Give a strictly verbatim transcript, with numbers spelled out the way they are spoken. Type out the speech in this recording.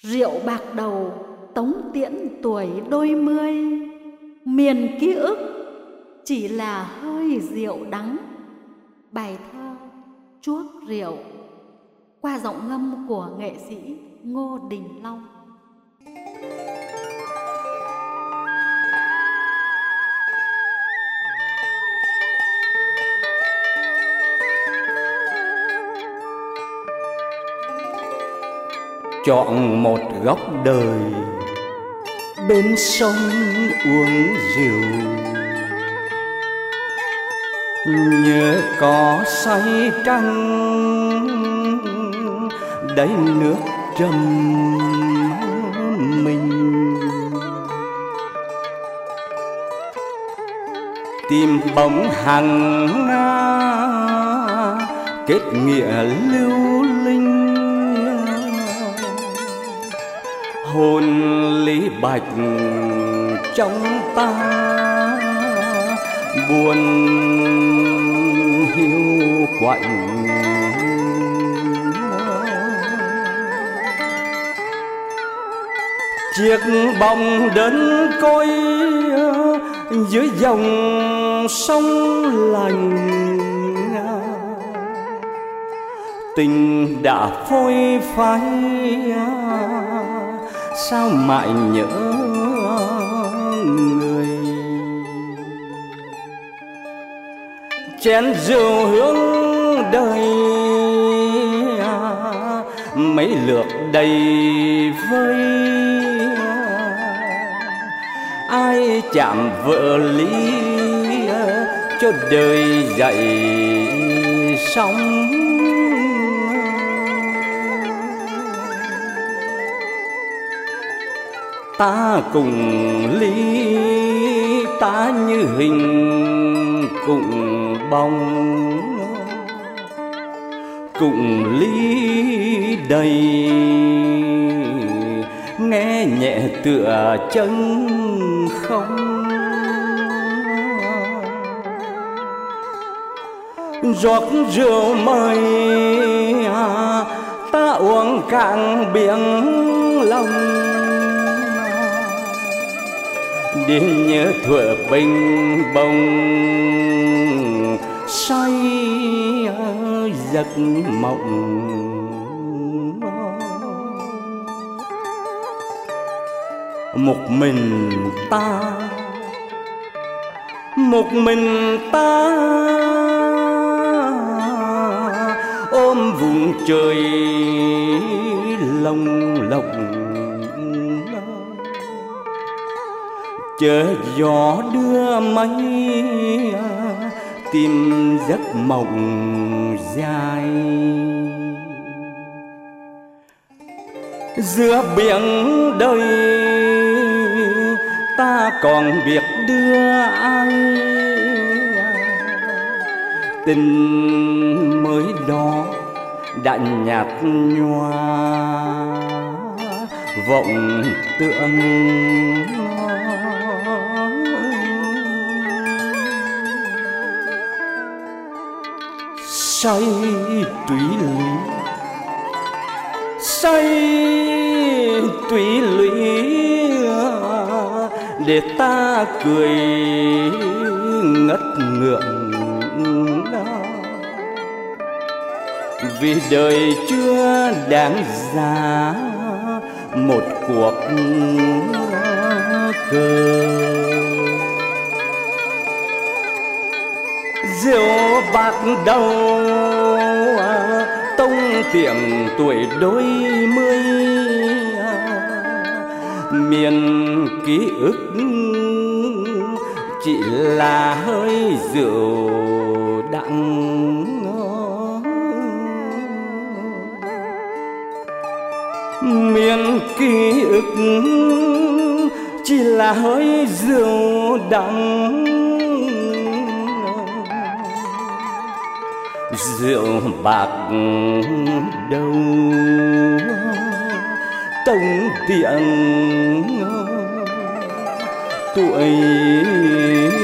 Rượu bạc đầu Tống Tiễn tuổi đôi mươi, miền ký ức chỉ là hơi rượu đắng. Bài thơ Chuốc rượu qua giọng ngâm của nghệ sĩ Ngô Đình Long. Chọn một góc đời bên sông uống rượu, nhớ có say trăng đáy nước trầm mình, tìm bóng hằng kết nghĩa lưu linh, hồn lý bạch trong ta buồn hiu quạnh. Chiếc bóng đơn côi dưới dòng sông lành, tình đã phôi phai sao mãi nhớ người. Chén rượu hương đời mấy lượt đầy vơi, ai chạm vợ lý cho đời dậy sóng. Ta cùng ly ta như hình cùng bóng, cùng ly đầy nghe nhẹ tựa chân không. Giọt rượu mời ta uống cạn biển lòng, để nhớ thuở bình bồng say giấc mộng. Một mình ta, một mình ta ôm vùng trời lồng lộng, chờ gió đưa mây tìm giấc mộng dài. Giữa biển đời ta còn biết đưa ai, tình mới đó đã nhạt nhòa vọng tưởng. Say tùy lụy, say tùy lụy để ta cười ngất ngượng. Vì đời chưa đáng giá một cuộc cờ. Rượu bạc đầu Tống Tiễn tuổi đôi mươi, miền ký ức chỉ là hơi rượu đắng. Miền ký ức chỉ là hơi rượu đắng. Rượu bạc đầu Tống Tiễn tuổi